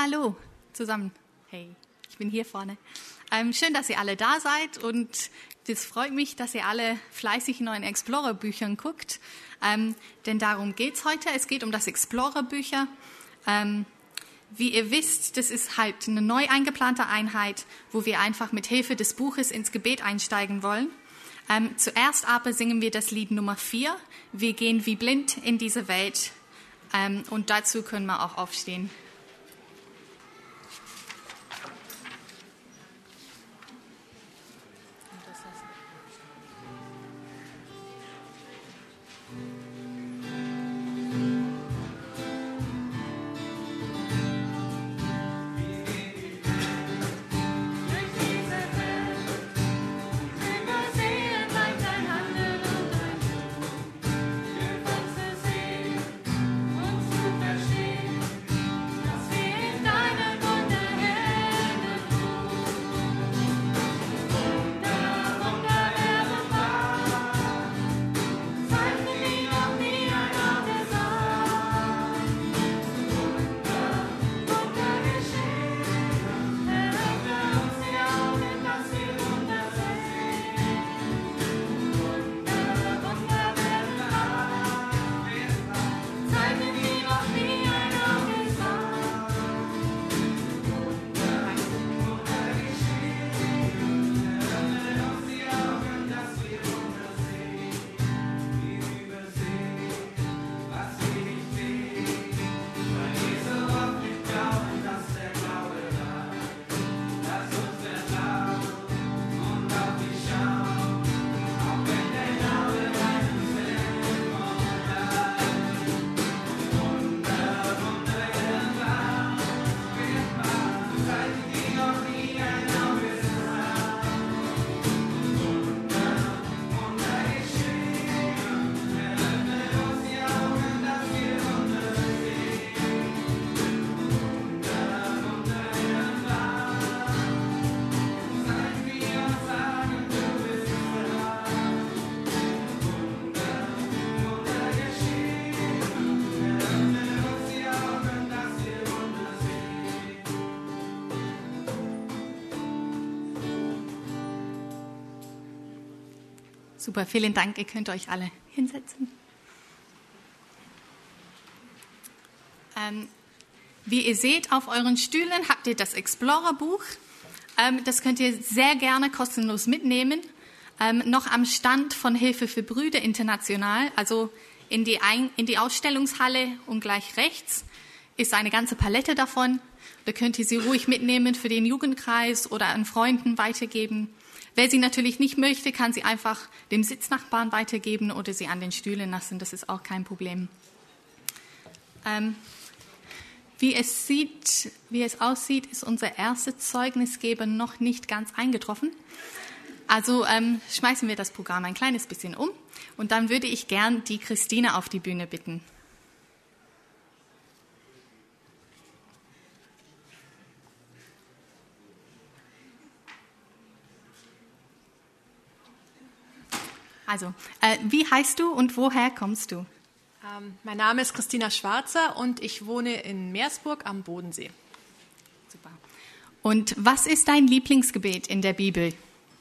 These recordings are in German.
Hallo zusammen. Hey, ich bin hier vorne. Schön, dass ihr alle da seid und es freut mich, dass ihr alle fleißig in euren Explorer-Büchern guckt, denn darum geht es heute. Es geht um das Explorer-Bücher. Wie ihr wisst, das ist halt eine neu eingeplante Einheit, wo wir einfach mit Hilfe des Buches ins Gebet einsteigen wollen. Zuerst aber singen wir das Lied Nummer 4. Wir gehen wie blind in diese Welt. Und dazu können wir auch aufstehen. Super, vielen Dank. Ihr könnt euch alle hinsetzen. Wie ihr seht, auf euren Stühlen habt ihr das Explorer-Buch. Das könnt ihr sehr gerne kostenlos mitnehmen. Noch am Stand von Hilfe für Brüder International, also in die Ausstellungshalle und gleich rechts, ist eine ganze Palette davon. Da könnt ihr sie ruhig mitnehmen für den Jugendkreis oder an Freunden weitergeben. Wer sie natürlich nicht möchte, kann sie einfach dem Sitznachbarn weitergeben oder sie an den Stühlen lassen. Das ist auch kein Problem. Wie es aussieht, ist unser erster Zeugnisgeber noch nicht ganz eingetroffen. Also schmeißen wir das Programm ein kleines bisschen um. Und dann würde ich gern die Christine auf die Bühne bitten. Also, wie heißt du und woher kommst du? Mein Name ist Christina Schwarzer und ich wohne in Meersburg am Bodensee. Super. Und was ist dein Lieblingsgebet in der Bibel?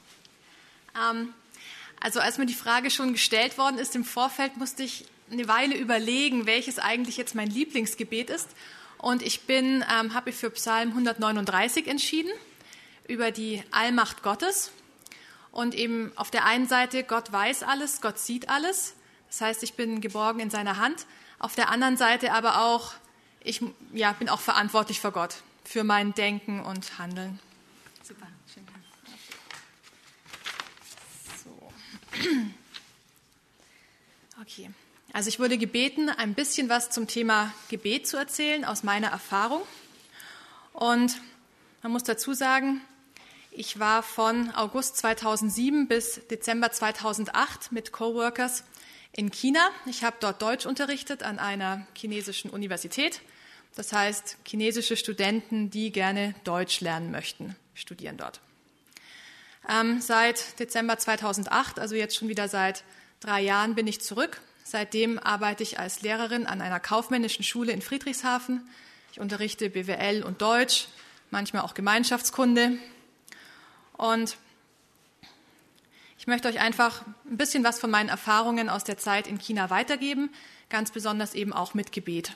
Also als mir die Frage schon gestellt worden ist im Vorfeld, musste ich eine Weile überlegen, welches eigentlich jetzt mein Lieblingsgebet ist. Und ich habe mich für Psalm 139 entschieden, über die Allmacht Gottes. Und eben auf der einen Seite, Gott weiß alles, Gott sieht alles. Das heißt, ich bin geborgen in seiner Hand. Auf der anderen Seite aber auch, ich bin auch verantwortlich vor Gott, für mein Denken und Handeln. Super, schön. So. Okay, also ich wurde gebeten, ein bisschen was zum Thema Gebet zu erzählen, aus meiner Erfahrung. Und man muss dazu sagen, ich war von August 2007 bis Dezember 2008 mit Coworkers in China. Ich habe dort Deutsch unterrichtet an einer chinesischen Universität. Das heißt, chinesische Studenten, die gerne Deutsch lernen möchten, studieren dort. Seit Dezember 2008, also jetzt schon wieder seit 3 Jahren, bin ich zurück. Seitdem arbeite ich als Lehrerin an einer kaufmännischen Schule in Friedrichshafen Ich unterrichte BWL und Deutsch, manchmal auch Gemeinschaftskunde. Und ich möchte euch einfach ein bisschen was von meinen Erfahrungen aus der Zeit in China weitergeben, ganz besonders eben auch mit Gebet.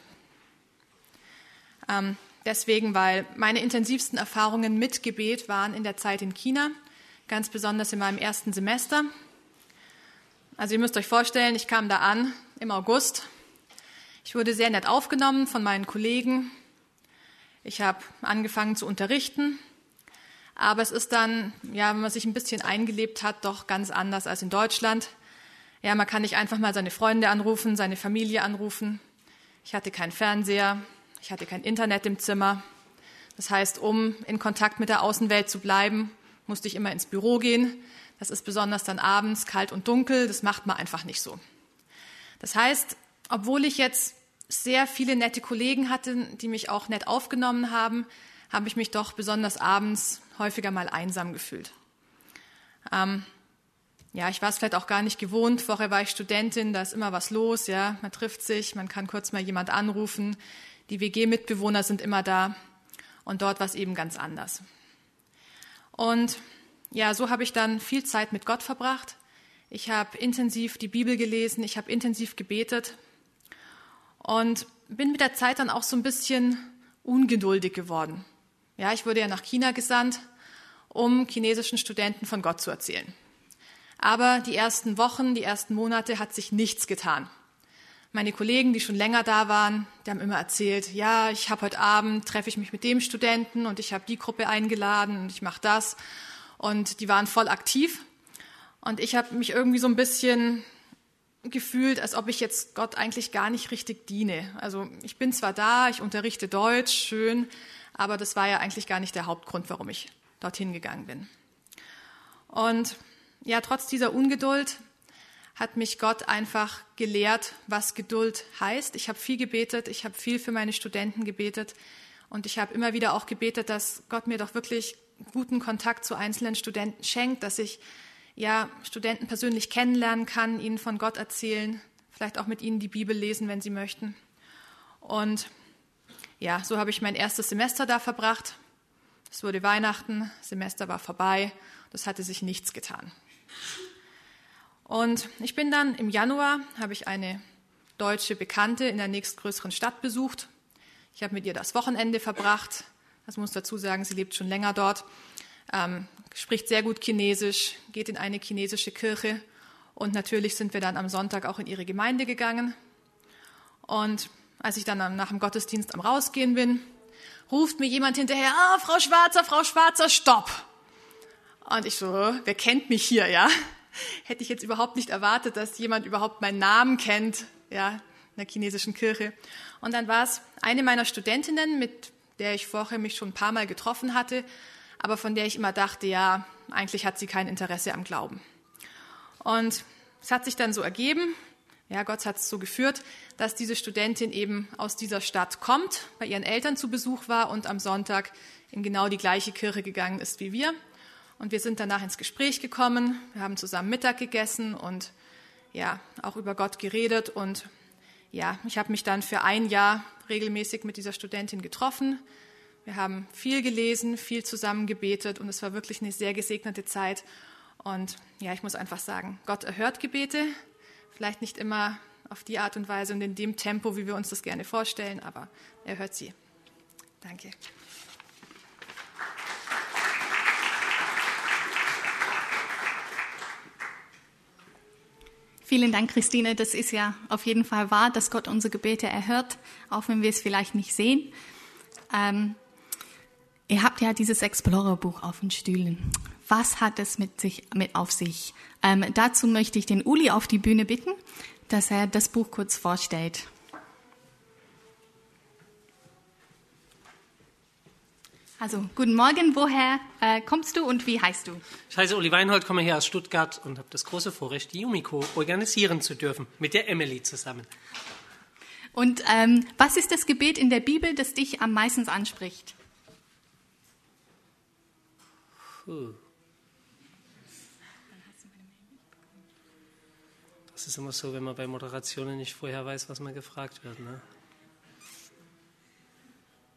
Deswegen, weil meine intensivsten Erfahrungen mit Gebet waren in der Zeit in China, ganz besonders in meinem ersten Semester. Also ihr müsst euch vorstellen, ich kam da an im August. Ich wurde sehr nett aufgenommen von meinen Kollegen. Ich habe angefangen zu unterrichten. Aber es ist dann, ja, wenn man sich ein bisschen eingelebt hat, doch ganz anders als in Deutschland. Ja, man kann nicht einfach mal seine Freunde anrufen, seine Familie anrufen. Ich hatte keinen Fernseher, ich hatte kein Internet im Zimmer. Das heißt, um in Kontakt mit der Außenwelt zu bleiben, musste ich immer ins Büro gehen. Das ist besonders dann abends kalt und dunkel, das macht man einfach nicht so. Das heißt, obwohl ich jetzt sehr viele nette Kollegen hatte, die mich auch nett aufgenommen haben, habe ich mich doch besonders abends häufiger mal einsam gefühlt. Ja, ich war es vielleicht auch gar nicht gewohnt. Vorher war ich Studentin, da ist immer was los. Ja, man trifft sich, man kann kurz mal jemand anrufen. Die WG-Mitbewohner sind immer da. Und dort war es eben ganz anders. Und ja, so habe ich dann viel Zeit mit Gott verbracht. Ich habe intensiv die Bibel gelesen, ich habe intensiv gebetet und bin mit der Zeit dann auch so ein bisschen ungeduldig geworden. Ja, ich wurde ja nach China gesandt, um chinesischen Studenten von Gott zu erzählen. Aber die ersten Wochen, die ersten Monate hat sich nichts getan. Meine Kollegen, die schon länger da waren, die haben immer erzählt, ja, ich habe heute Abend, treffe ich mich mit dem Studenten und ich habe die Gruppe eingeladen und ich mache das. Und die waren voll aktiv. Und ich habe mich irgendwie so ein bisschen gefühlt, als ob ich jetzt Gott eigentlich gar nicht richtig diene. Also ich bin zwar da, ich unterrichte Deutsch, schön, aber das war ja eigentlich gar nicht der Hauptgrund, warum ich dorthin gegangen bin. Und ja, trotz dieser Ungeduld hat mich Gott einfach gelehrt, was Geduld heißt. Ich habe viel gebetet, ich habe viel für meine Studenten gebetet und ich habe immer wieder auch gebetet, dass Gott mir doch wirklich guten Kontakt zu einzelnen Studenten schenkt, dass ich ja Studenten persönlich kennenlernen kann, ihnen von Gott erzählen, vielleicht auch mit ihnen die Bibel lesen, wenn sie möchten. Und ja, so habe ich mein erstes Semester da verbracht. Es wurde Weihnachten, Semester war vorbei, das hatte sich nichts getan. Und ich bin dann im Januar, habe ich eine deutsche Bekannte in der nächstgrößeren Stadt besucht. Ich habe mit ihr das Wochenende verbracht. Das muss dazu sagen, sie lebt schon länger dort, spricht sehr gut Chinesisch, geht in eine chinesische Kirche und natürlich sind wir dann am Sonntag auch in ihre Gemeinde gegangen. Und als ich dann nach dem Gottesdienst am Rausgehen bin, ruft mir jemand hinterher, Frau Schwarzer, stopp! Und ich so, wer kennt mich hier, ja? Hätte ich jetzt überhaupt nicht erwartet, dass jemand überhaupt meinen Namen kennt, ja, in der chinesischen Kirche. Und dann war es eine meiner Studentinnen, mit der ich vorher mich schon ein paar Mal getroffen hatte, aber von der ich immer dachte, ja, eigentlich hat sie kein Interesse am Glauben. Und es hat sich dann so ergeben, ja, Gott hat es so geführt, dass diese Studentin eben aus dieser Stadt kommt, bei ihren Eltern zu Besuch war und am Sonntag in genau die gleiche Kirche gegangen ist wie wir. Und wir sind danach ins Gespräch gekommen, wir haben zusammen Mittag gegessen und ja, auch über Gott geredet. Und ja, ich habe mich dann für ein Jahr regelmäßig mit dieser Studentin getroffen. Wir haben viel gelesen, viel zusammen gebetet und es war wirklich eine sehr gesegnete Zeit. Und ja, ich muss einfach sagen, Gott erhört Gebete, vielleicht nicht immer auf die Art und Weise und in dem Tempo, wie wir uns das gerne vorstellen, aber er hört sie. Danke. Vielen Dank, Christine. Das ist ja auf jeden Fall wahr, dass Gott unsere Gebete erhört, auch wenn wir es vielleicht nicht sehen. Ihr habt ja dieses Explorer-Buch auf den Stühlen. Was hat es mit auf sich? Dazu möchte ich den Uli auf die Bühne bitten, dass er das Buch kurz vorstellt. Also, guten Morgen, woher kommst du und wie heißt du? Ich heiße Uli Weinhold, komme hier aus Stuttgart und habe das große Vorrecht, die Yumiko organisieren zu dürfen, mit der Emily zusammen. Und was ist das Gebet in der Bibel, das dich am meisten anspricht? Das ist immer so, wenn man bei Moderationen nicht vorher weiß, was man gefragt wird, ne?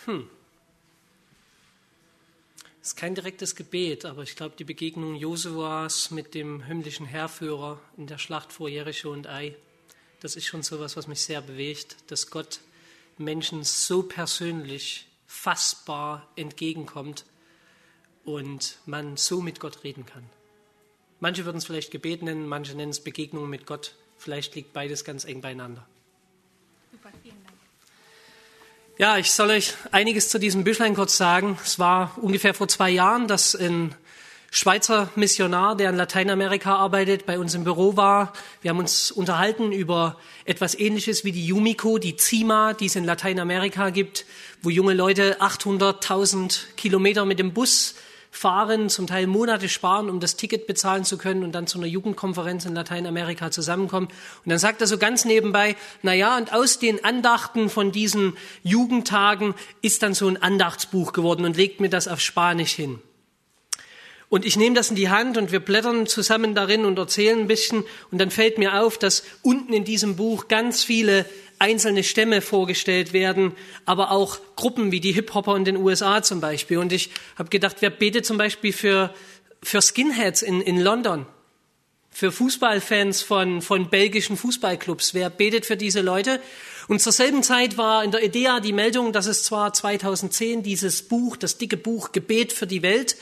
Es ist kein direktes Gebet, aber ich glaube, die Begegnung Josuas mit dem himmlischen Heerführer in der Schlacht vor Jericho und Ai, das ist schon sowas, was mich sehr bewegt, dass Gott Menschen so persönlich, fassbar entgegenkommt und man so mit Gott reden kann. Manche würden es vielleicht Gebet nennen, manche nennen es Begegnung mit Gott. Vielleicht liegt beides ganz eng beieinander. Super, vielen Dank. Ja, ich soll euch einiges zu diesem Büchlein kurz sagen. Es war ungefähr vor 2 Jahren, dass ein Schweizer Missionar, der in Lateinamerika arbeitet, bei uns im Büro war. Wir haben uns unterhalten über etwas Ähnliches wie die Yumiko, die CIMA, die es in Lateinamerika gibt, wo junge Leute 800.000 Kilometer mit dem Bus fahren, zum Teil Monate sparen, um das Ticket bezahlen zu können und dann zu einer Jugendkonferenz in Lateinamerika zusammenkommen. Und dann sagt er so ganz nebenbei, naja, und aus den Andachten von diesen Jugendtagen ist dann so ein Andachtsbuch geworden und legt mir das auf Spanisch hin. Und ich nehme das in die Hand und wir blättern zusammen darin und erzählen ein bisschen. Und dann fällt mir auf, dass unten in diesem Buch ganz viele einzelne Stämme vorgestellt werden, aber auch Gruppen wie die Hip-Hopper in den USA zum Beispiel. Und ich habe gedacht, wer betet zum Beispiel für Skinheads in London, für Fußballfans von belgischen Fußballclubs, wer betet für diese Leute? Und zur selben Zeit war in der IDEA die Meldung, dass es zwar 2010 dieses Buch, das dicke Buch Gebet für die Welt,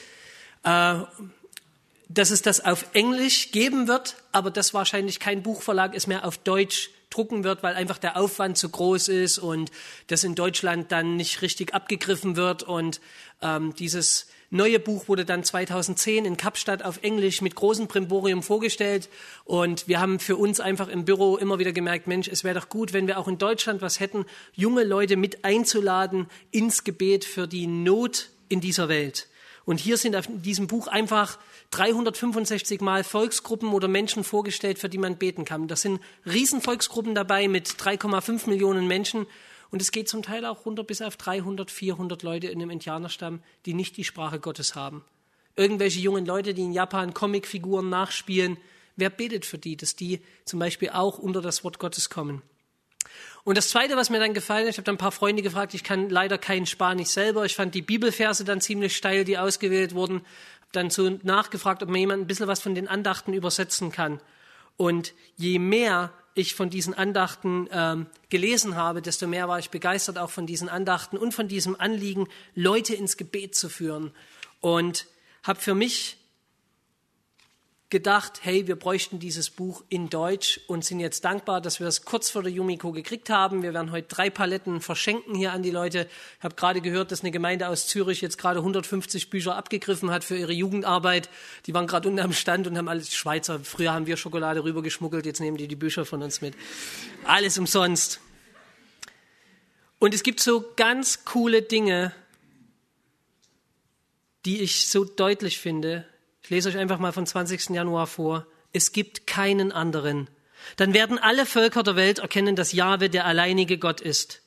dass es das auf Englisch geben wird, aber dass wahrscheinlich kein Buchverlag es mehr auf Deutsch drucken wird, weil einfach der Aufwand zu groß ist und das in Deutschland dann nicht richtig abgegriffen wird. Und dieses neue Buch wurde dann 2010 in Kapstadt auf Englisch mit großem Brimborium vorgestellt. Und wir haben für uns einfach im Büro immer wieder gemerkt, Mensch, es wäre doch gut, wenn wir auch in Deutschland was hätten, junge Leute mit einzuladen ins Gebet für die Not in dieser Welt. Und hier sind auf diesem Buch einfach 365 Mal Volksgruppen oder Menschen vorgestellt, für die man beten kann. Das sind Riesenvolksgruppen dabei mit 3,5 Millionen Menschen. Und es geht zum Teil auch runter bis auf 300, 400 Leute in einem Indianerstamm, die nicht die Sprache Gottes haben. Irgendwelche jungen Leute, die in Japan Comicfiguren nachspielen. Wer betet für die, dass die zum Beispiel auch unter das Wort Gottes kommen? Und das Zweite, was mir dann gefallen ist, ich habe dann ein paar Freunde gefragt, ich kann leider kein Spanisch selber. Ich fand die Bibelverse dann ziemlich steil, die ausgewählt wurden. Habe dann so nachgefragt, ob mir jemand ein bisschen was von den Andachten übersetzen kann. Und je mehr ich von diesen Andachten gelesen habe, desto mehr war ich begeistert auch von diesen Andachten und von diesem Anliegen, Leute ins Gebet zu führen. Und habe für mich gedacht, hey, wir bräuchten dieses Buch in Deutsch und sind jetzt dankbar, dass wir es kurz vor der Yumiko gekriegt haben. Wir werden heute 3 Paletten verschenken hier an die Leute. Ich habe gerade gehört, dass eine Gemeinde aus Zürich jetzt gerade 150 Bücher abgegriffen hat für ihre Jugendarbeit. Die waren gerade unten am Stand und haben alles Schweizer. Früher haben wir Schokolade rübergeschmuggelt, jetzt nehmen die Bücher von uns mit. Alles umsonst. Und es gibt so ganz coole Dinge, die ich so deutlich finde. Ich lese euch einfach mal vom 20. Januar vor. Es gibt keinen anderen. Dann werden alle Völker der Welt erkennen, dass Jahwe der alleinige Gott ist.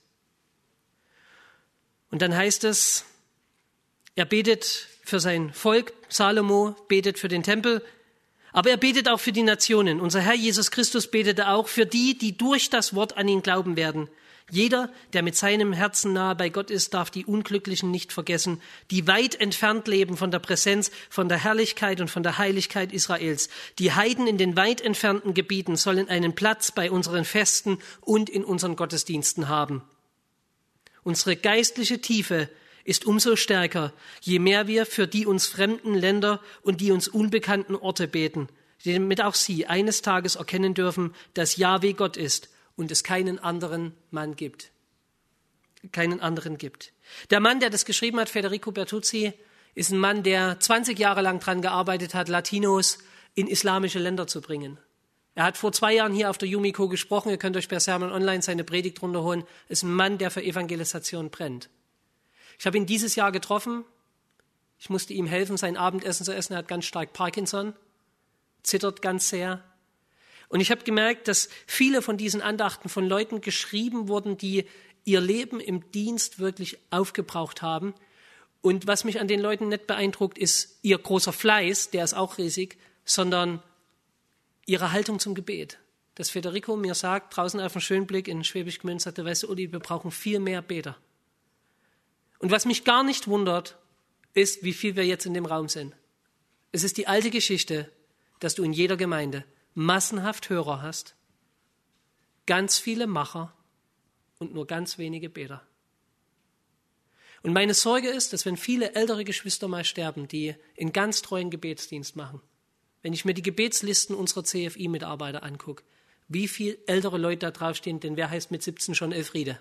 Und dann heißt es, er betet für sein Volk, Salomo betet für den Tempel, aber er betet auch für die Nationen. Unser Herr Jesus Christus betete auch für die, die durch das Wort an ihn glauben werden. Jeder, der mit seinem Herzen nahe bei Gott ist, darf die Unglücklichen nicht vergessen, die weit entfernt leben von der Präsenz, von der Herrlichkeit und von der Heiligkeit Israels. Die Heiden in den weit entfernten Gebieten sollen einen Platz bei unseren Festen und in unseren Gottesdiensten haben. Unsere geistliche Tiefe ist umso stärker, je mehr wir für die uns fremden Länder und die uns unbekannten Orte beten, damit auch sie eines Tages erkennen dürfen, dass Jahwe Gott ist und es keinen anderen Mann gibt. Keinen anderen gibt. Der Mann, der das geschrieben hat, Federico Bertuzzi, ist ein Mann, der 20 Jahre lang daran gearbeitet hat, Latinos in islamische Länder zu bringen. Er hat vor 2 Jahren hier auf der Yumiko gesprochen. Ihr könnt euch per Sermon Online seine Predigt runterholen. Ist ein Mann, der für Evangelisation brennt. Ich habe ihn dieses Jahr getroffen. Ich musste ihm helfen, sein Abendessen zu essen. Er hat ganz stark Parkinson, zittert ganz sehr. Und ich habe gemerkt, dass viele von diesen Andachten von Leuten geschrieben wurden, die ihr Leben im Dienst wirklich aufgebraucht haben. Und was mich an den Leuten nicht beeindruckt, ist ihr großer Fleiß, der ist auch riesig, sondern ihre Haltung zum Gebet. Dass Federico mir sagt, draußen auf dem Schönblick in Schwäbisch Gmünd, sagte, weißt du, Uli, wir brauchen viel mehr Beter. Und was mich gar nicht wundert, ist, wie viel wir jetzt in dem Raum sind. Es ist die alte Geschichte, dass du in jeder Gemeinde massenhaft Hörer hast, ganz viele Macher und nur ganz wenige Beter. Und meine Sorge ist, dass wenn viele ältere Geschwister mal sterben, die in ganz treuen Gebetsdienst machen, wenn ich mir die Gebetslisten unserer CFI-Mitarbeiter angucke, wie viele ältere Leute da draufstehen, denn wer heißt mit 17 schon Elfriede?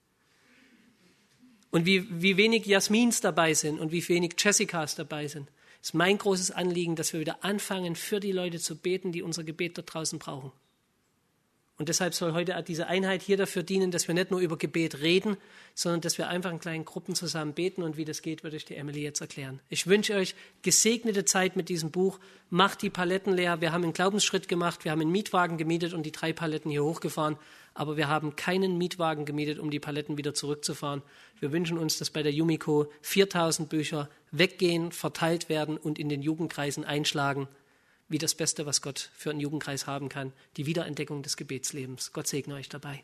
Und wie wenig Jasmins dabei sind und wie wenig Jessicas dabei sind, ist mein großes Anliegen, dass wir wieder anfangen, für die Leute zu beten, die unser Gebet dort draußen brauchen. Und deshalb soll heute diese Einheit hier dafür dienen, dass wir nicht nur über Gebet reden, sondern dass wir einfach in kleinen Gruppen zusammen beten. Und wie das geht, würde ich die Emily jetzt erklären. Ich wünsche euch gesegnete Zeit mit diesem Buch. Macht die Paletten leer. Wir haben einen Glaubensschritt gemacht. Wir haben einen Mietwagen gemietet und die 3 Paletten hier hochgefahren. Aber wir haben keinen Mietwagen gemietet, um die Paletten wieder zurückzufahren. Wir wünschen uns, dass bei der Yumiko 4000 Bücher weggehen, verteilt werden und in den Jugendkreisen einschlagen, wie das Beste, was Gott für einen Jugendkreis haben kann, die Wiederentdeckung des Gebetslebens. Gott segne euch dabei.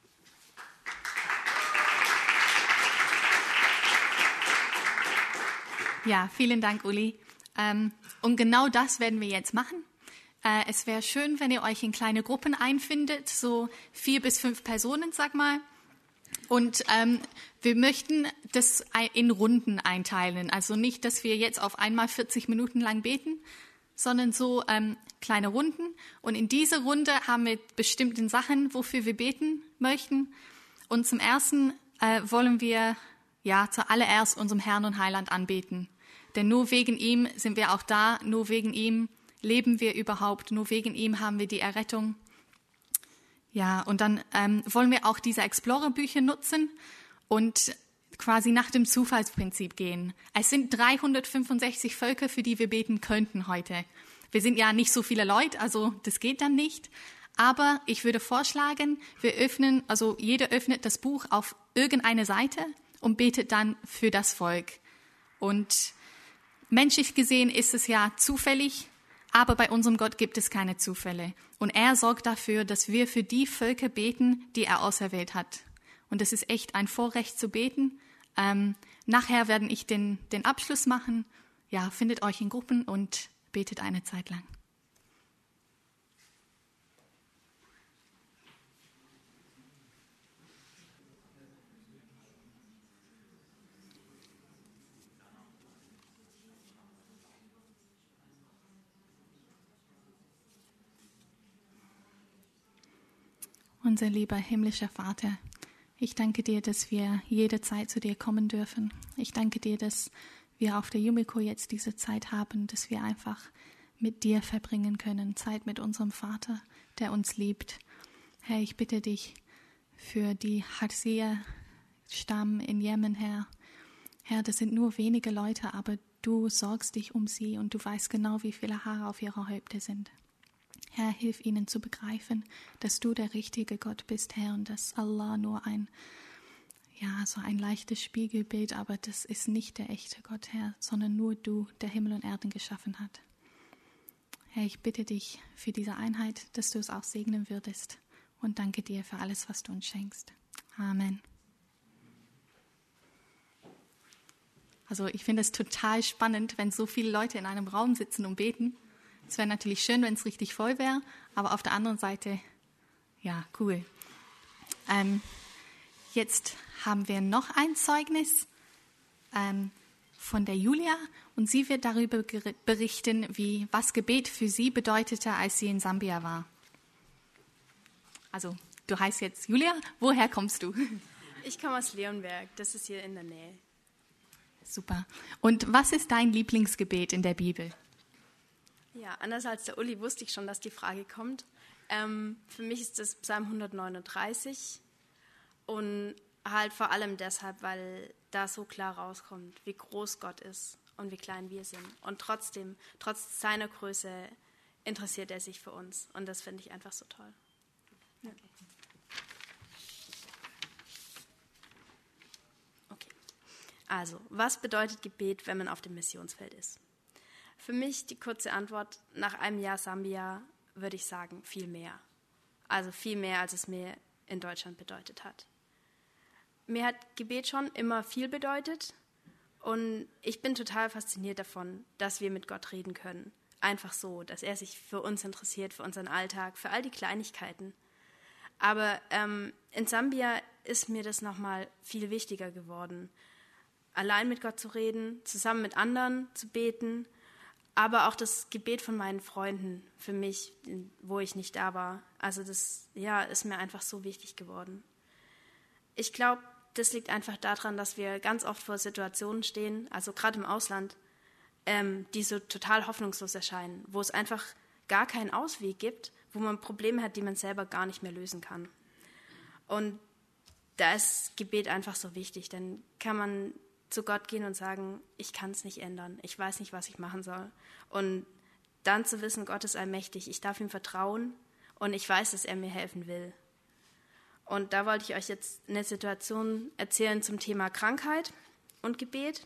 Ja, vielen Dank, Uli. Und genau das werden wir jetzt machen. Es wäre schön, wenn ihr euch in kleine Gruppen einfindet, so 4 bis 5 Personen, sag mal. Und wir möchten das in Runden einteilen. Also nicht, dass wir jetzt auf einmal 40 Minuten lang beten, sondern so kleine Runden. Und in dieser Runde haben wir bestimmte Sachen, wofür wir beten möchten. Und zum Ersten wollen wir zuallererst unserem Herrn und Heiland anbeten. Denn nur wegen ihm sind wir auch da, nur wegen ihm leben wir überhaupt, nur wegen ihm haben wir die Errettung. Ja, und dann wollen wir auch diese Explorer-Bücher nutzen und quasi nach dem Zufallsprinzip gehen. Es sind 365 Völker, für die wir beten könnten heute. Wir sind ja nicht so viele Leute, also das geht dann nicht. Aber ich würde vorschlagen, jeder öffnet das Buch auf irgendeine Seite und betet dann für das Volk. Und menschlich gesehen ist es ja zufällig, aber bei unserem Gott gibt es keine Zufälle. Und er sorgt dafür, dass wir für die Völker beten, die er auserwählt hat. Und es ist echt ein Vorrecht zu beten. Nachher werde ich den Abschluss machen. Ja, findet euch in Gruppen und betet eine Zeit lang. Unser lieber himmlischer Vater, ich danke dir, dass wir jederzeit zu dir kommen dürfen. Ich danke dir, dass wir auf der Yumiko jetzt diese Zeit haben, dass wir einfach mit dir verbringen können, Zeit mit unserem Vater, der uns liebt. Herr, ich bitte dich für die Hadsia-Stamm in Jemen, Herr. Herr, das sind nur wenige Leute, aber du sorgst dich um sie und du weißt genau, wie viele Haare auf ihrer Häupte sind. Herr, hilf ihnen zu begreifen, dass du der richtige Gott bist, Herr, und dass Allah nur ein leichtes Spiegelbild, aber das ist nicht der echte Gott, Herr, sondern nur du, der Himmel und Erden geschaffen hat. Herr, ich bitte dich für diese Einheit, dass du es auch segnen würdest und danke dir für alles, was du uns schenkst. Amen. Also ich finde es total spannend, wenn so viele Leute in einem Raum sitzen und beten. Es wäre natürlich schön, wenn es richtig voll wäre, aber auf der anderen Seite, ja, cool. Jetzt haben wir noch ein Zeugnis von der Julia und sie wird darüber berichten, was Gebet für sie bedeutete, als sie in Sambia war. Also, du heißt jetzt Julia, woher kommst du? Ich komme aus Leonberg, das ist hier in der Nähe. Super. Und was ist dein Lieblingsgebet in der Bibel? Ja, anders als der Uli wusste ich schon, dass die Frage kommt. Für mich ist das Psalm 139 und halt vor allem deshalb, weil da so klar rauskommt, wie groß Gott ist und wie klein wir sind. Und trotzdem, trotz seiner Größe, interessiert er sich für uns. Und das finde ich einfach so toll. Ja. Okay. Also, was bedeutet Gebet, wenn man auf dem Missionsfeld ist? Für mich die kurze Antwort, nach einem Jahr Sambia würde ich sagen, viel mehr. Also viel mehr, als es mir in Deutschland bedeutet hat. mir hat Gebet schon immer viel bedeutet und ich bin total fasziniert davon, dass wir mit Gott reden können. Einfach so, dass er sich für uns interessiert, für unseren Alltag, für all die Kleinigkeiten. Aber in Sambia ist mir das nochmal viel wichtiger geworden, allein mit Gott zu reden, zusammen mit anderen zu beten, aber auch das Gebet von meinen Freunden für mich, wo ich nicht da war. Also das ist mir einfach so wichtig geworden. Ich glaube, das liegt einfach daran, dass wir ganz oft vor Situationen stehen, also gerade im Ausland, die so total hoffnungslos erscheinen, wo es einfach gar keinen Ausweg gibt, wo man Probleme hat, die man selber gar nicht mehr lösen kann. Und da ist Gebet einfach so wichtig. Dann kann man zu Gott gehen und sagen, ich kann es nicht ändern, ich weiß nicht, was ich machen soll. Und dann zu wissen, Gott ist allmächtig, ich darf ihm vertrauen und ich weiß, dass er mir helfen will. Und da wollte ich euch jetzt eine Situation erzählen zum Thema Krankheit und Gebet.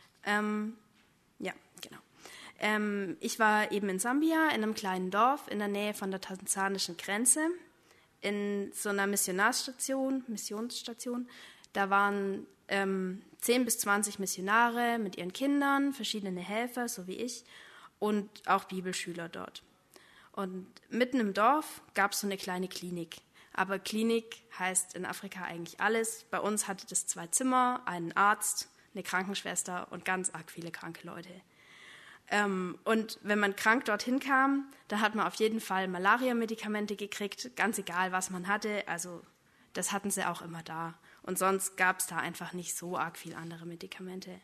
Ich war eben in Sambia, in einem kleinen Dorf in der Nähe von der tansanischen Grenze, in so einer Missionsstation. Da waren 10 bis 20 Missionare mit ihren Kindern, verschiedene Helfer, so wie ich, und auch Bibelschüler dort. Und mitten im Dorf gab es so eine kleine Klinik. Aber Klinik heißt in Afrika eigentlich alles. Bei uns hatte das 2 Zimmer, einen Arzt, eine Krankenschwester und ganz arg viele kranke Leute. Und wenn man krank dorthin kam, dann hat man auf jeden Fall Malaria-Medikamente gekriegt, ganz egal, was man hatte. Also das hatten sie auch immer da. Und sonst gab es da einfach nicht so arg viel andere Medikamente.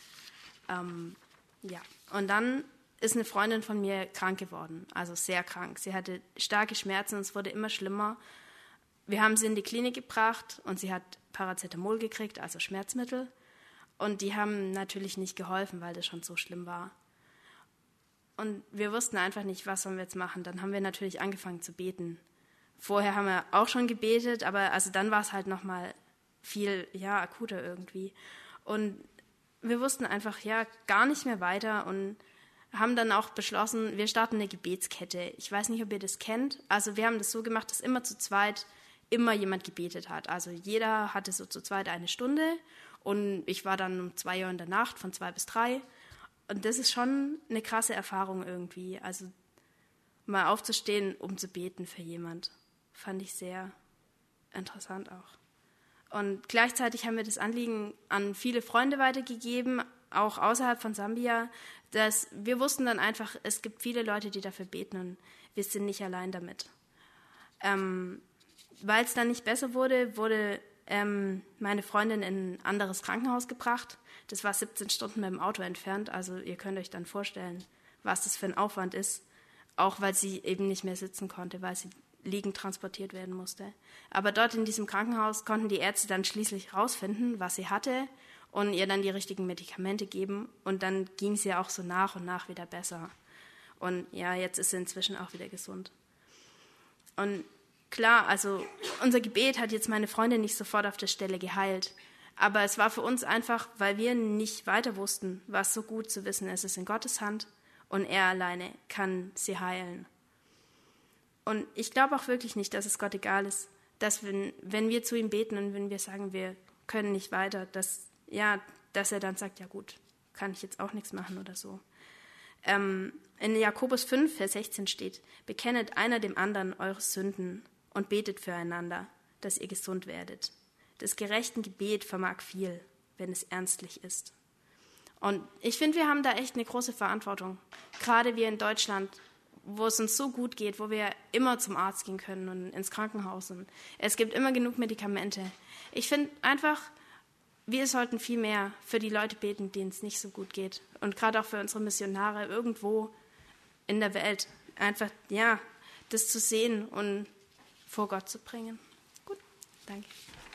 Und dann ist eine Freundin von mir krank geworden, also sehr krank. Sie hatte starke Schmerzen und es wurde immer schlimmer. Wir haben sie in die Klinik gebracht und sie hat Paracetamol gekriegt, also Schmerzmittel. Und die haben natürlich nicht geholfen, weil das schon so schlimm war. Und wir wussten einfach nicht, was sollen wir jetzt machen. Dann haben wir natürlich angefangen zu beten. Vorher haben wir auch schon gebetet, aber also dann war es halt nochmal viel akuter irgendwie. Und wir wussten einfach gar nicht mehr weiter und haben dann auch beschlossen, wir starten eine Gebetskette. Ich weiß nicht, ob ihr das kennt. Also wir haben das so gemacht, dass immer zu zweit immer jemand gebetet hat. Also jeder hatte so zu zweit 1 Stunde und ich war dann um 2 Uhr in der Nacht von 2 bis 3. Und das ist schon eine krasse Erfahrung irgendwie. Also mal aufzustehen, um zu beten für jemand, fand ich sehr interessant auch. Und gleichzeitig haben wir das Anliegen an viele Freunde weitergegeben, auch außerhalb von Sambia, dass wir wussten dann einfach, es gibt viele Leute, die dafür beten und wir sind nicht allein damit. Weil es dann nicht besser wurde meine Freundin in ein anderes Krankenhaus gebracht. Das war 17 Stunden mit dem Auto entfernt, also ihr könnt euch dann vorstellen, was das für ein Aufwand ist, auch weil sie eben nicht mehr sitzen konnte, weil sie liegend transportiert werden musste. Aber dort in diesem Krankenhaus konnten die Ärzte dann schließlich rausfinden, was sie hatte und ihr dann die richtigen Medikamente geben und dann ging es ihr auch so nach und nach wieder besser. Und jetzt ist sie inzwischen auch wieder gesund. Und klar, also unser Gebet hat jetzt meine Freundin nicht sofort auf der Stelle geheilt, aber es war für uns einfach, weil wir nicht weiter wussten, was so gut zu wissen ist, es ist in Gottes Hand und er alleine kann sie heilen. Und ich glaube auch wirklich nicht, dass es Gott egal ist, dass wenn wir zu ihm beten und wenn wir sagen, wir können nicht weiter, dass er dann sagt, ja gut, kann ich jetzt auch nichts machen oder so. In Jakobus 5, Vers 16 steht, bekennet einer dem anderen eure Sünden und betet füreinander, dass ihr gesund werdet. Das gerechte Gebet vermag viel, wenn es ernstlich ist. Und ich finde, wir haben da echt eine große Verantwortung. Gerade wir in Deutschland, wo es uns so gut geht, wo wir immer zum Arzt gehen können und ins Krankenhaus. Und es gibt immer genug Medikamente. Ich finde einfach, wir sollten viel mehr für die Leute beten, denen es nicht so gut geht. Und gerade auch für unsere Missionare irgendwo in der Welt. Einfach, das zu sehen und vor Gott zu bringen. Gut, danke.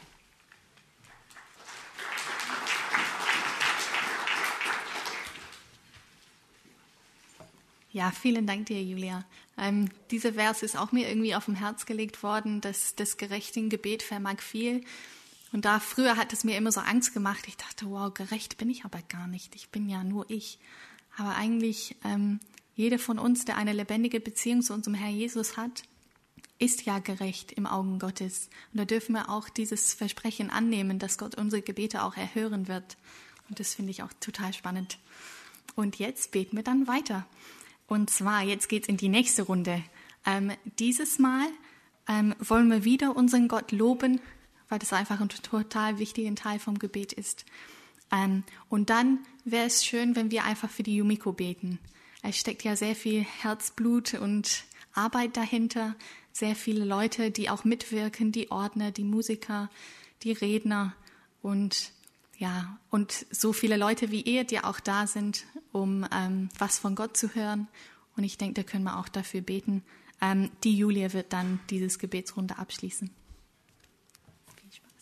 Ja, vielen Dank dir, Julia. Dieser Vers ist auch mir irgendwie auf dem Herz gelegt worden, dass das gerechte Gebet vermag viel. Und früher hat es mir immer so Angst gemacht. Ich dachte, wow, gerecht bin ich aber gar nicht. Ich bin ja nur ich. Aber eigentlich jeder von uns, der eine lebendige Beziehung zu unserem Herr Jesus hat ist ja gerecht im Augen Gottes. Und da dürfen wir auch dieses Versprechen annehmen, dass Gott unsere Gebete auch erhören wird. Und das finde ich auch total spannend. Und jetzt beten wir dann weiter. Und zwar, jetzt geht es in die nächste Runde. Dieses Mal wollen wir wieder unseren Gott loben, weil das einfach ein total wichtiger Teil vom Gebet ist. Und dann wäre es schön, wenn wir einfach für die Yumiko beten. Es steckt ja sehr viel Herzblut und Arbeit dahinter, sehr viele Leute, die auch mitwirken, die Ordner, die Musiker, die Redner und so viele Leute wie ihr, die auch da sind, um was von Gott zu hören. Und ich denke, da können wir auch dafür beten. Die Julia wird dann dieses Gebetsrunde abschließen. Viel Spaß.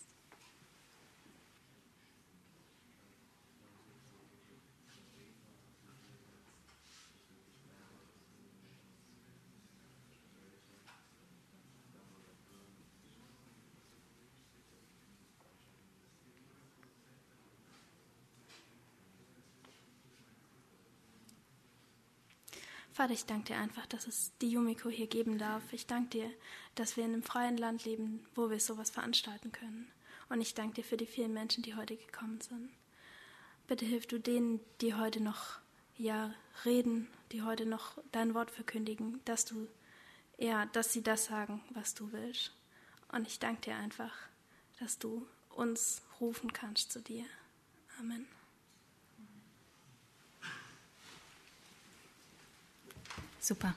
Vater, ich danke dir einfach, dass es die Yumiko hier geben darf. Ich danke dir, dass wir in einem freien Land leben, wo wir sowas veranstalten können. Und ich danke dir für die vielen Menschen, die heute gekommen sind. Bitte hilf du denen, die heute noch reden, die heute noch dein Wort verkündigen, dass sie das sagen, was du willst. Und ich danke dir einfach, dass du uns rufen kannst zu dir. Amen. Super.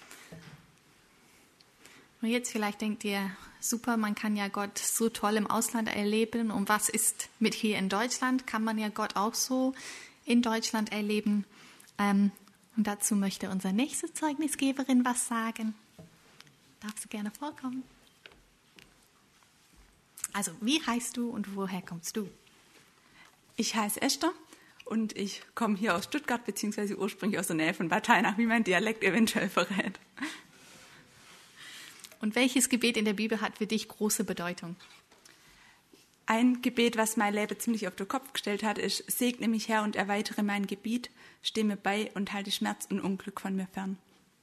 Und jetzt vielleicht denkt ihr, super, man kann ja Gott so toll im Ausland erleben. Und was ist mit hier in Deutschland? Kann man ja Gott auch so in Deutschland erleben? Und dazu möchte unsere nächste Zeugnisgeberin was sagen. Darf sie gerne vorkommen? Also, wie heißt du und woher kommst du? Ich heiße Esther. Und ich komme hier aus Stuttgart, beziehungsweise ursprünglich aus der Nähe von Bad Hainach, wie mein Dialekt eventuell verrät. Und welches Gebet in der Bibel hat für dich große Bedeutung? Ein Gebet, was mein Leben ziemlich auf den Kopf gestellt hat, ist: Segne mich, Herr, und erweitere mein Gebiet, steh mir bei und halte Schmerz und Unglück von mir fern.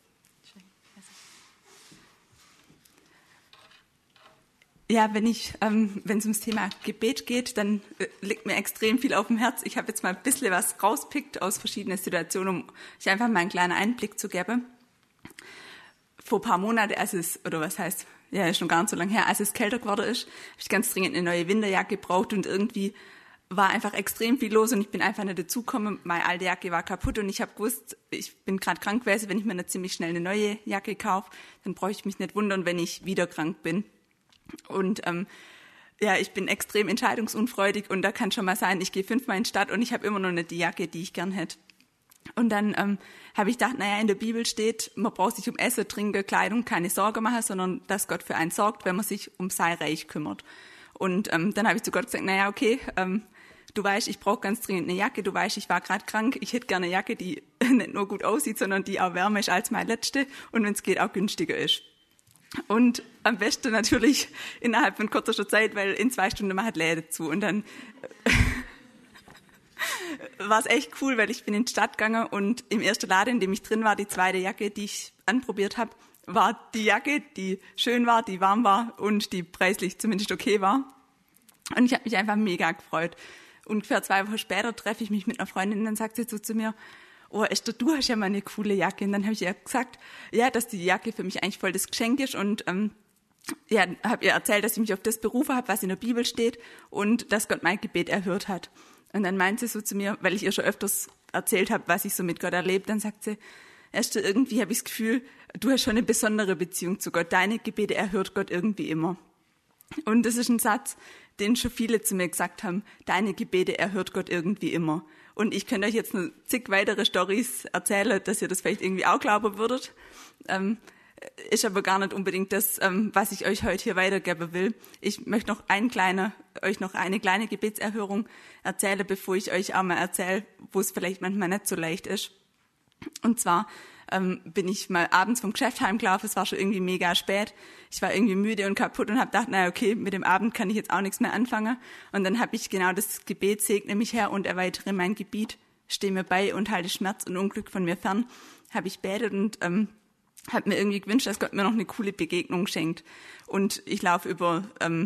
Ja, wenn es ums Thema Gebet geht, dann liegt mir extrem viel auf dem Herz. Ich habe jetzt mal ein bisschen was rauspickt aus verschiedenen Situationen, um euch einfach mal einen kleinen Einblick zu geben. Vor ein paar Monaten, ist schon gar nicht so lange her, als es kälter geworden ist, habe ich ganz dringend eine neue Winterjacke gebraucht und irgendwie war einfach extrem viel los und ich bin einfach nicht dazugekommen. Meine alte Jacke war kaputt und ich habe gewusst, ich bin gerade krank gewesen. Wenn ich mir nicht ziemlich schnell eine neue Jacke kaufe, dann brauche ich mich nicht wundern, wenn ich wieder krank bin. Und ich bin extrem entscheidungsunfreudig und da kann schon mal sein, ich gehe 5-mal in die Stadt und ich habe immer noch nicht die Jacke, die ich gern hätte. Und dann habe ich gedacht, in der Bibel steht, man braucht sich um Essen, Trinken, Kleidung keine Sorge machen, sondern dass Gott für einen sorgt, wenn man sich um sein Reich kümmert. Und dann habe ich zu Gott gesagt, du weißt, ich brauche ganz dringend eine Jacke, du weißt, ich war gerade krank, ich hätte gerne eine Jacke, die nicht nur gut aussieht, sondern die auch wärmer ist als meine letzte und wenn es geht, auch günstiger ist. Und am besten natürlich innerhalb von kurzer Zeit, weil in 2 Stunden machen Läden zu. Und dann war es echt cool, weil ich bin in die Stadt gegangen und im ersten Laden, in dem ich drin war, die zweite Jacke, die ich anprobiert habe, war die Jacke, die schön war, die warm war und die preislich zumindest okay war. Und ich habe mich einfach mega gefreut. Ungefähr 2 Wochen später treffe ich mich mit einer Freundin und dann sagt sie so zu mir: Oh Esther, du hast ja mal eine coole Jacke. Und dann habe ich ihr gesagt, dass die Jacke für mich eigentlich voll das Geschenk ist und habe ihr erzählt, dass ich mich auf das berufen habe, was in der Bibel steht und dass Gott mein Gebet erhört hat. Und dann meint sie so zu mir, weil ich ihr schon öfters erzählt habe, was ich so mit Gott erlebt, dann sagt sie: Esther, irgendwie habe ich das Gefühl, du hast schon eine besondere Beziehung zu Gott. Deine Gebete erhört Gott irgendwie immer. Und das ist ein Satz, den schon viele zu mir gesagt haben: Deine Gebete erhört Gott irgendwie immer. Und ich könnte euch jetzt noch zig weitere Storys erzählen, dass ihr das vielleicht irgendwie auch glauben würdet. Ist aber gar nicht unbedingt das, was ich euch heute hier weitergeben will. Ich möchte euch noch eine kleine Gebetserhörung erzählen, bevor ich euch auch mal erzähle, wo es vielleicht manchmal nicht so leicht ist. Und zwar bin ich mal abends vom Geschäft heimgelaufen, es war schon irgendwie mega spät. Ich war irgendwie müde und kaputt und habe gedacht, mit dem Abend kann ich jetzt auch nichts mehr anfangen. Und dann habe ich genau das Gebet: Segne mich, Herr, und erweitere mein Gebiet, steh mir bei und halte Schmerz und Unglück von mir fern, habe ich betet und habe mir irgendwie gewünscht, dass Gott mir noch eine coole Begegnung schenkt. Und ich laufe über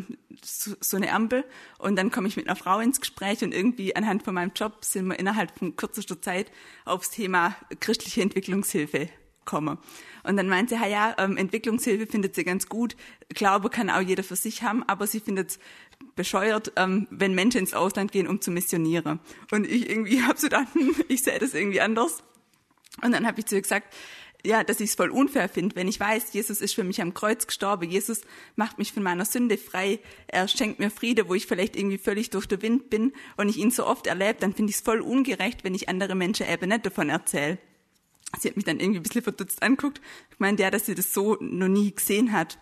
so eine Ampel und dann komme ich mit einer Frau ins Gespräch und irgendwie anhand von meinem Job sind wir innerhalb von kürzester Zeit aufs Thema christliche Entwicklungshilfe gekommen. Und dann meint sie, Entwicklungshilfe findet sie ganz gut. Glaube kann auch jeder für sich haben, aber sie findet es bescheuert, wenn Menschen ins Ausland gehen, um zu missionieren. Und ich irgendwie habe so gedacht, ich sehe das irgendwie anders. Und dann habe ich zu ihr gesagt, ja, dass ich es voll unfair finde, wenn ich weiß, Jesus ist für mich am Kreuz gestorben, Jesus macht mich von meiner Sünde frei, er schenkt mir Friede, wo ich vielleicht irgendwie völlig durch den Wind bin und ich ihn so oft erlebe, dann finde ich es voll ungerecht, wenn ich andere Menschen eben nicht davon erzähle. Sie hat mich dann irgendwie ein bisschen verdutzt angeguckt. Ich meinte, ja, dass sie das so noch nie gesehen hat.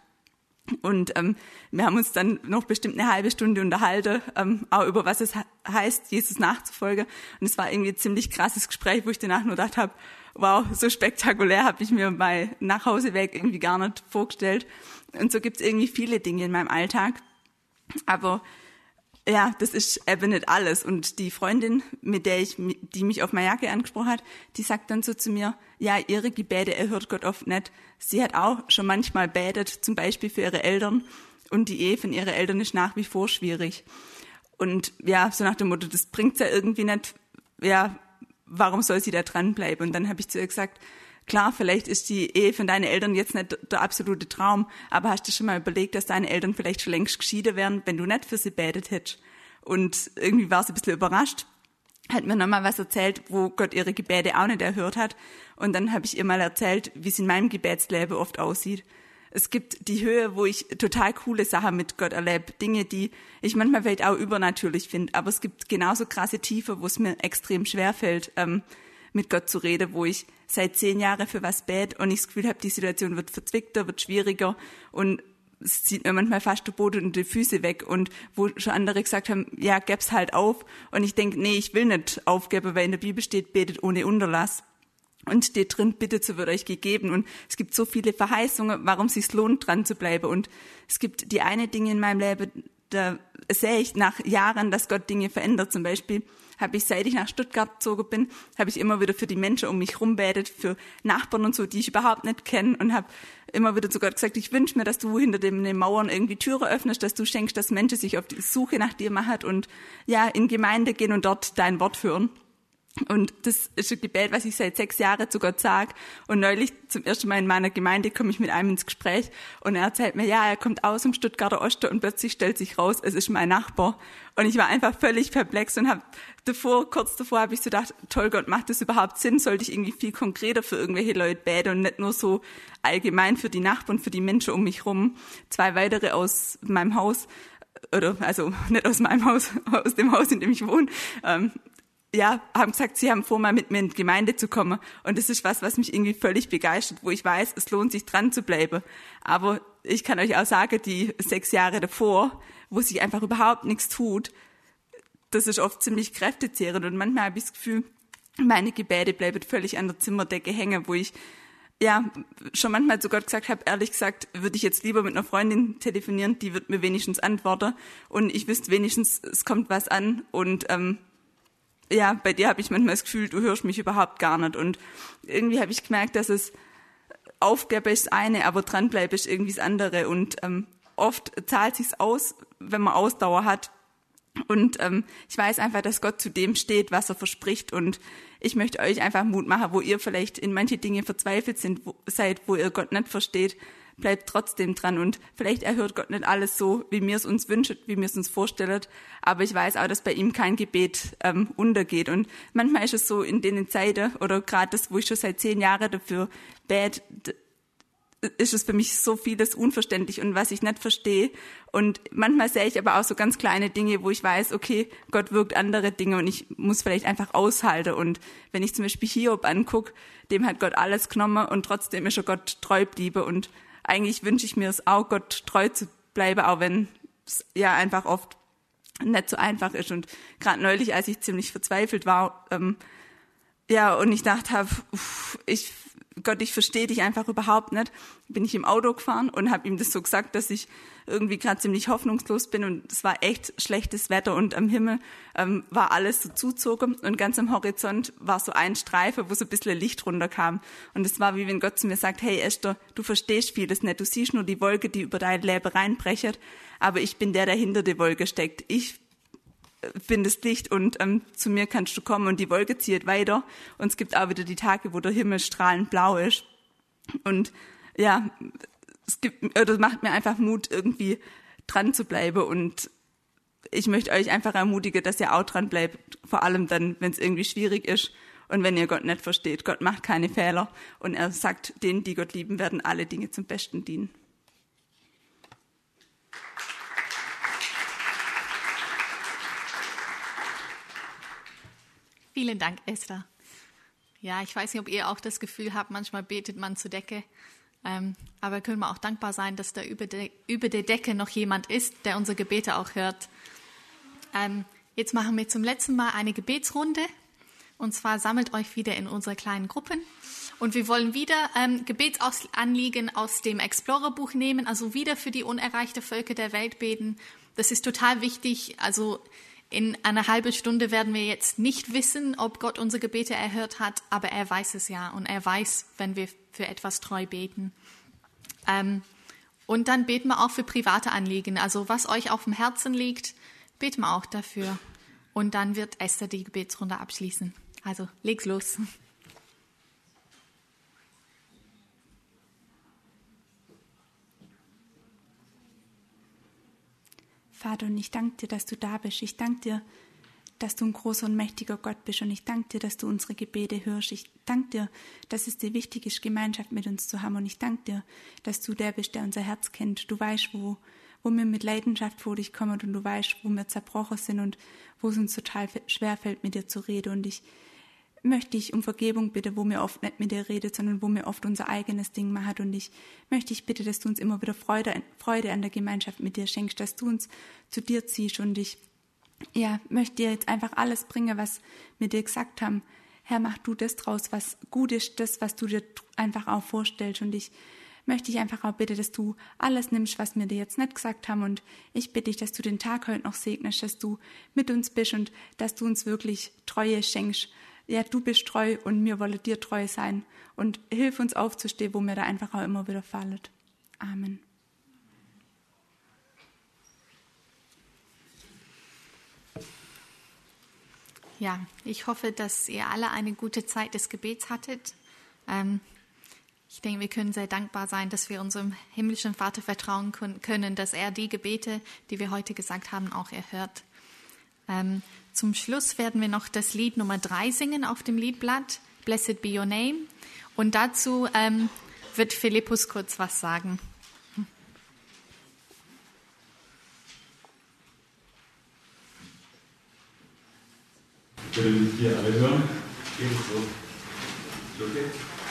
Und wir haben uns dann noch bestimmt eine halbe Stunde unterhalten, auch über was es heißt, Jesus nachzufolgen. Und es war irgendwie ein ziemlich krasses Gespräch, wo ich danach nur gedacht habe, wow, so spektakulär habe ich mir bei Nachhauseweg irgendwie gar nicht vorgestellt. Und so gibt es irgendwie viele Dinge in meinem Alltag. Aber ja, das ist eben nicht alles. Und die Freundin, die mich auf Mallorca angesprochen hat, die sagt dann so zu mir, ja, ihre Gebete erhört Gott oft nicht. Sie hat auch schon manchmal betet, zum Beispiel für ihre Eltern. Und die Ehe von ihren Eltern ist nach wie vor schwierig. Und ja, so nach dem Motto, das bringt's ja irgendwie nicht, ja, warum soll sie da dranbleiben? Und dann habe ich zu ihr gesagt, klar, vielleicht ist die Ehe von deinen Eltern jetzt nicht der absolute Traum, aber hast du schon mal überlegt, dass deine Eltern vielleicht schon längst geschieden wären, wenn du nicht für sie betet hättest? Und irgendwie war sie ein bisschen überrascht, hat mir nochmal was erzählt, wo Gott ihre Gebete auch nicht erhört hat. Und dann habe ich ihr mal erzählt, wie es in meinem Gebetsleben oft aussieht. Es gibt die Höhe, wo ich total coole Sachen mit Gott erlebe, Dinge, die ich manchmal vielleicht auch übernatürlich finde, aber es gibt genauso krasse Tiefe, wo es mir extrem schwer fällt, mit Gott zu reden, wo ich seit 10 Jahren für was bete und ich das Gefühl habe, die Situation wird verzwickter, wird schwieriger und es zieht mir manchmal fast der Boden und die Füße weg und wo schon andere gesagt haben, ja, gäb's halt auf und ich denke, nee, ich will nicht aufgeben, weil in der Bibel steht, betet ohne Unterlass. Und steht drin, bitte, so wird euch gegeben. Und es gibt so viele Verheißungen, warum es sich lohnt, dran zu bleiben. Und es gibt die eine Dinge in meinem Leben, da sehe ich nach Jahren, dass Gott Dinge verändert. Zum Beispiel habe ich, seit ich nach Stuttgart gezogen bin, habe ich immer wieder für die Menschen um mich rum betet, für Nachbarn und so, die ich überhaupt nicht kenne. Und habe immer wieder zu Gott gesagt, ich wünsche mir, dass du hinter den Mauern irgendwie Türe öffnest, dass du schenkst, dass Menschen sich auf die Suche nach dir machen und ja, in Gemeinde gehen und dort dein Wort hören. Und das ist ein Gebet, was ich seit 6 Jahren zu Gott sage. Und neulich zum ersten Mal in meiner Gemeinde komme ich mit einem ins Gespräch und er erzählt mir, ja, er kommt aus dem Stuttgarter Osten und plötzlich stellt sich raus, es ist mein Nachbar. Und ich war einfach völlig perplex und kurz davor habe ich so gedacht, toll Gott, macht das überhaupt Sinn? Sollte ich irgendwie viel konkreter für irgendwelche Leute beten und nicht nur so allgemein für die Nachbarn, für die Menschen um mich rum. 2 weitere aus meinem Haus, also nicht aus meinem Haus, aus dem Haus, in dem ich wohne, haben gesagt, sie haben vor, mal mit mir in die Gemeinde zu kommen. Und das ist was mich irgendwie völlig begeistert, wo ich weiß, es lohnt sich dran zu bleiben. Aber ich kann euch auch sagen, die 6 Jahre davor, wo sich einfach überhaupt nichts tut, das ist oft ziemlich kräftezehrend. Und manchmal habe ich das Gefühl, meine Gebete bleiben völlig an der Zimmerdecke hängen, wo ich schon manchmal zu Gott gesagt habe, ehrlich gesagt, würde ich jetzt lieber mit einer Freundin telefonieren, die wird mir wenigstens antworten. Und ich wüsste wenigstens, es kommt was an und bei dir habe ich manchmal das Gefühl, du hörst mich überhaupt gar nicht. Und irgendwie habe ich gemerkt, dass es Aufgabe ist eine, aber dranbleiben ist irgendwie das andere. Und oft zahlt sich's aus, wenn man Ausdauer hat. Und ich weiß einfach, dass Gott zu dem steht, was er verspricht. Und ich möchte euch einfach Mut machen, wo ihr vielleicht in manche Dinge verzweifelt seid, wo ihr Gott nicht versteht. Bleibt trotzdem dran und vielleicht erhört Gott nicht alles so, wie wir es uns wünschen, wie wir es uns vorstellen, aber ich weiß auch, dass bei ihm kein Gebet untergeht und manchmal ist es so in den Zeiten oder gerade das, wo ich schon seit 10 Jahren dafür bete, ist es für mich so vieles unverständlich und was ich nicht verstehe und manchmal sehe ich aber auch so ganz kleine Dinge, wo ich weiß, okay, Gott wirkt andere Dinge und ich muss vielleicht einfach aushalten und wenn ich zum Beispiel Hiob angucke, dem hat Gott alles genommen und trotzdem ist er Gott treu geblieben und eigentlich wünsche ich mir es auch, Gott treu zu bleiben, auch wenn es ja einfach oft nicht so einfach ist. Und gerade neulich, als ich ziemlich verzweifelt war, und ich dachte habe, ich Gott, ich verstehe dich einfach überhaupt nicht, bin ich im Auto gefahren und habe ihm das so gesagt, dass ich irgendwie gerade ziemlich hoffnungslos bin und es war echt schlechtes Wetter und am Himmel war alles so zuzogen und ganz am Horizont war so ein Streifen, wo so ein bisschen Licht runterkam und es war wie wenn Gott zu mir sagt, hey Esther, du verstehst vieles nicht, du siehst nur die Wolke, die über dein Leben reinbrechen, aber ich bin der hinter der Wolke steckt. Ich bin das Licht und zu mir kannst du kommen und die Wolke zieht weiter und es gibt auch wieder die Tage, wo der Himmel strahlend blau ist und ja, das macht mir einfach Mut, irgendwie dran zu bleiben und ich möchte euch einfach ermutigen, dass ihr auch dran bleibt, vor allem dann, wenn es irgendwie schwierig ist und wenn ihr Gott nicht versteht. Gott macht keine Fehler und er sagt, denen, die Gott lieben, werden alle Dinge zum Besten dienen. Vielen Dank, Esther. Ja, ich weiß nicht, ob ihr auch das Gefühl habt, manchmal betet man zur Decke. Aber können wir auch dankbar sein, dass da über der Decke noch jemand ist, der unsere Gebete auch hört. Jetzt machen wir zum letzten Mal eine Gebetsrunde. Und zwar sammelt euch wieder in unsere kleinen Gruppen. Und wir wollen wieder Gebetsanliegen aus dem Explorer-Buch nehmen, also wieder für die unerreichten Völker der Welt beten. Das ist total wichtig. Also in einer halben Stunde werden wir jetzt nicht wissen, ob Gott unsere Gebete erhört hat, aber er weiß es ja und er weiß, wenn wir für etwas treu beten. Und dann beten wir auch für private Anliegen. Also was euch auf dem Herzen liegt, beten wir auch dafür. Und dann wird Esther die Gebetsrunde abschließen. Also leg's los. Vater, und ich danke dir, dass du da bist. Ich danke dir, dass du ein großer und mächtiger Gott bist. Und ich danke dir, dass du unsere Gebete hörst. Ich danke dir, dass es dir wichtig ist, Gemeinschaft mit uns zu haben. Und ich danke dir, dass du der bist, der unser Herz kennt. Du weißt, wo wir mit Leidenschaft vor dich kommen und du weißt, wo wir zerbrochen sind und wo es uns total schwer fällt, mit dir zu reden. Und ich möchte dich um Vergebung bitten, wo wir oft nicht mit dir redet, sondern wo wir oft unser eigenes Ding machen. Und ich möchte dich bitten, dass du uns immer wieder Freude an der Gemeinschaft mit dir schenkst, dass du uns zu dir ziehst. Und ich möchte dir jetzt einfach alles bringen, was wir dir gesagt haben. Herr, mach du das draus, was gut ist, das, was du dir einfach auch vorstellst. Und ich möchte dich einfach auch bitten, dass du alles nimmst, was wir dir jetzt nicht gesagt haben. Und ich bitte dich, dass du den Tag heute noch segnest, dass du mit uns bist und dass du uns wirklich Treue schenkst. Ja, du bist treu und wir wollen dir treu sein. Und hilf uns aufzustehen, wo wir da einfach auch immer wieder fallen. Amen. Ja, ich hoffe, dass ihr alle eine gute Zeit des Gebets hattet. Ich denke, wir können sehr dankbar sein, dass wir unserem himmlischen Vater vertrauen können, dass er die Gebete, die wir heute gesagt haben, auch erhört. Zum Schluss werden wir noch das Lied Nummer 3 singen auf dem Liedblatt, Blessed Be Your Name. Und dazu wird Philippus kurz was sagen. Können wir alle hören? Geht es so? Okay?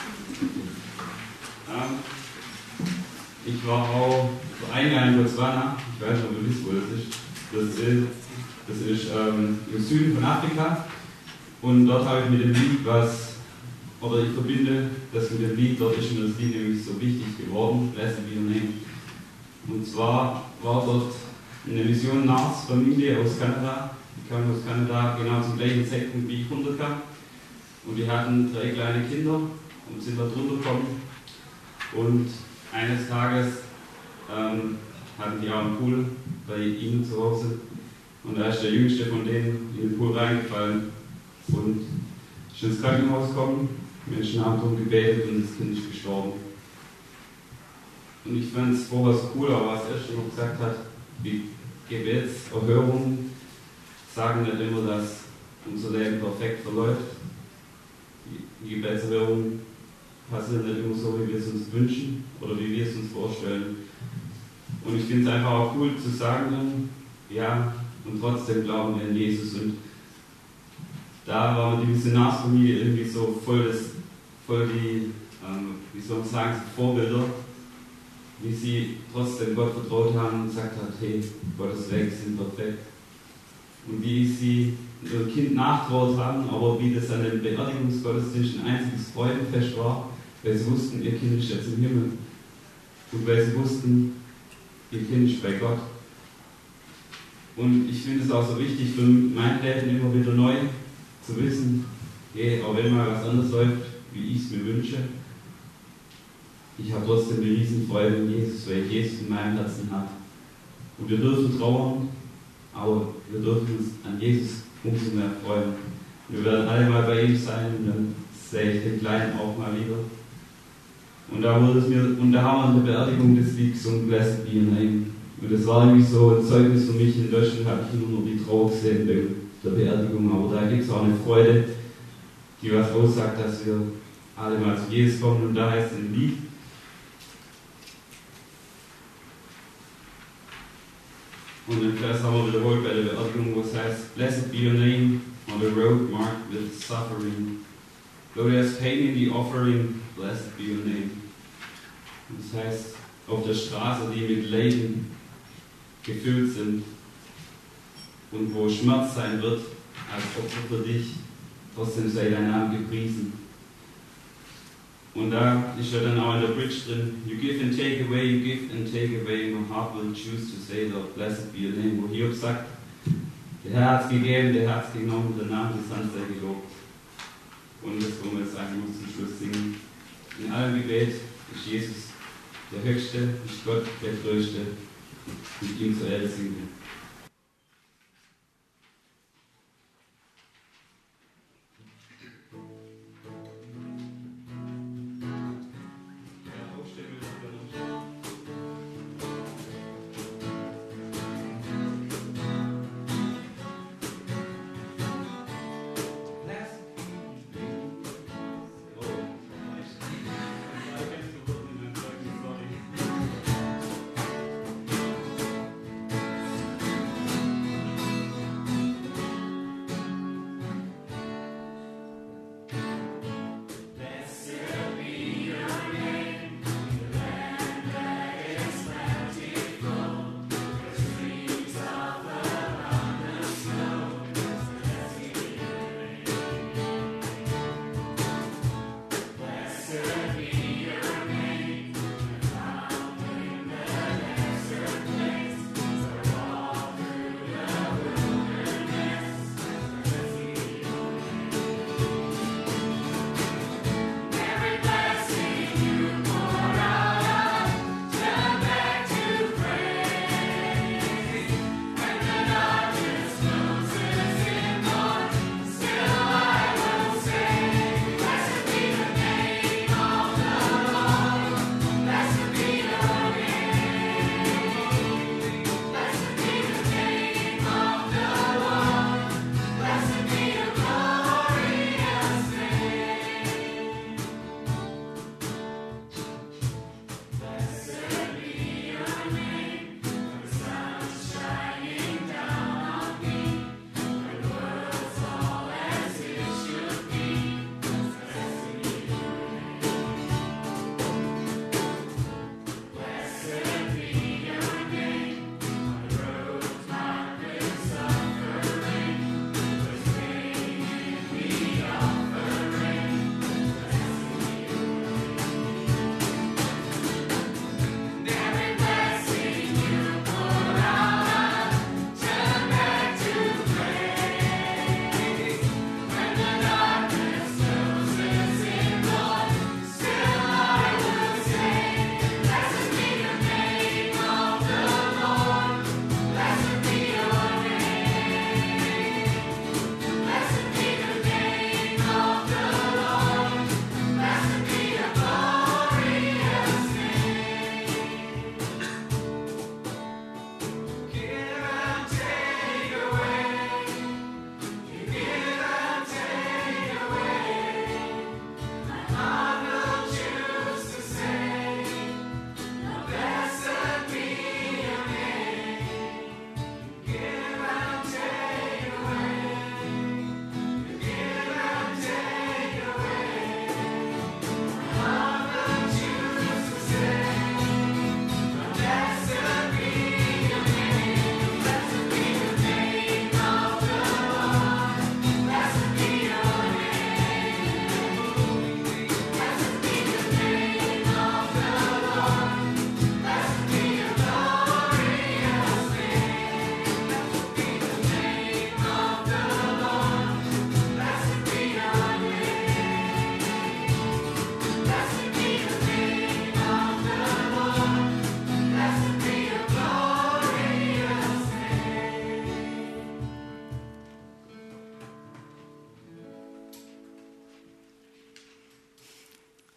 Ich war auch vor einem Jahr in Botswana. Ich weiß nicht, ob ihr wisst, wo das ist. Das ist im Süden von Afrika. Und dort habe ich mit dem Lied ich verbinde das mit dem Lied, dort ist mir das Lied nämlich so wichtig geworden, Blessed Be Your Name. Und zwar war dort eine Missionarsfamilie aus Kanada. Die kamen aus Kanada genau zum gleichen Zeitpunkt wie ich runterkam. Und die hatten 3 kleine Kinder und sind dort runtergekommen. Und eines Tages hatten die auch einen Pool bei ihnen zu Hause. Und da ist der Jüngste von denen in den Pool reingefallen und ist ins Krankenhaus gekommen. Menschen haben darum gebetet und das Kind ist gestorben. Und ich fand es vorher so cool, aber was er schon noch gesagt hat, die Gebetserhörungen sagen nicht immer, dass unser Leben perfekt verläuft. Die Gebetserhörungen passieren nicht immer so, wie wir es uns wünschen oder wie wir es uns vorstellen. Und ich finde es einfach auch cool zu sagen, ja, und trotzdem glauben wir an Jesus. Und da war die Missionarsfamilie irgendwie so voll die, wie soll man sagen, Vorbilder, wie sie trotzdem Gott vertraut haben und gesagt hat, hey, Gottes Wege sind perfekt. Und wie sie ihrem Kind nachgetraut haben, aber wie das an dem Beerdigungsgottesdienst ein einziges Freudenfest war, weil sie wussten, ihr Kind ist jetzt im Himmel. Und weil sie wussten, ihr Kind ist bei Gott. Und ich finde es auch so wichtig für mein Leben immer wieder neu zu wissen, hey, auch wenn mal was anderes läuft, wie ich es mir wünsche, ich habe trotzdem die Riesenfreude in Jesus, weil ich Jesus in meinem Herzen habe. Und wir dürfen trauern, aber wir dürfen uns an Jesus umso mehr freuen. Wir werden alle mal bei ihm sein und dann sehe ich den Kleinen auch mal wieder. Und da haben wir eine Beerdigung des Lied gesungen, Blessed be your name. Und das war irgendwie so ein Zeugnis für mich. In Deutschland habe ich nur die Trauer gesehen bei der Beerdigung, aber da gibt es auch eine Freude, die was aussagt, dass wir alle mal zu Jesus kommen. Und da heißt es im Lied, und den Vers haben wir wiederholt bei der Beerdigung, wo es heißt, Blessed be your name on the road marked with suffering. Though there's pain in the offering, blessed be your name. Und das heißt, auf der Straße, die mit Leiden gefüllt sind und wo Schmerz sein wird, als Opfer für dich, trotzdem sei dein Name gepriesen. Und da ist ja dann auch in der Bridge drin, you give and take away, my heart will choose to say, Lord, blessed be your name. Wo Hiob sagt, der Herr hat es gegeben, der Herr hat es genommen, der Name des Herrn sei gelobt. Und das wollen wir jetzt eigentlich noch zum Schluss singen. In allem Gebet ist Jesus der Höchste, ist Gott der Größte, mit ihm zur Erde singen.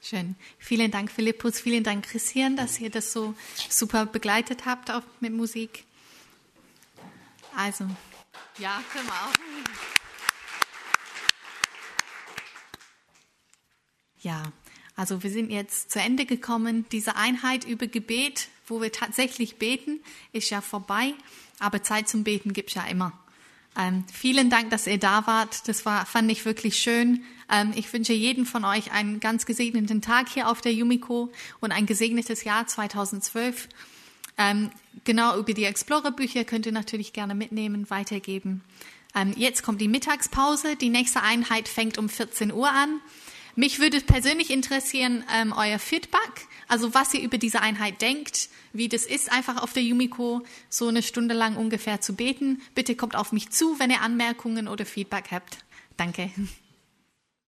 Schön. Vielen Dank, Philippus. Vielen Dank, Christian, dass ihr das so super begleitet habt, auch mit Musik. Also, ja, können wir auch. Ja, also wir sind jetzt zu Ende gekommen. Diese Einheit über Gebet, wo wir tatsächlich beten, ist ja vorbei. Aber Zeit zum Beten gibt es ja immer. Vielen Dank, dass ihr da wart. Das fand ich wirklich schön. Ich wünsche jedem von euch einen ganz gesegneten Tag hier auf der Yumiko und ein gesegnetes Jahr 2012. Genau über die Explorer-Bücher könnt ihr natürlich gerne mitnehmen, weitergeben. Jetzt kommt die Mittagspause. Die nächste Einheit fängt um 14 Uhr an. Mich würde persönlich interessieren, euer Feedback, also was ihr über diese Einheit denkt, wie das ist, einfach auf der Yumiko so eine Stunde lang ungefähr zu beten. Bitte kommt auf mich zu, wenn ihr Anmerkungen oder Feedback habt. Danke.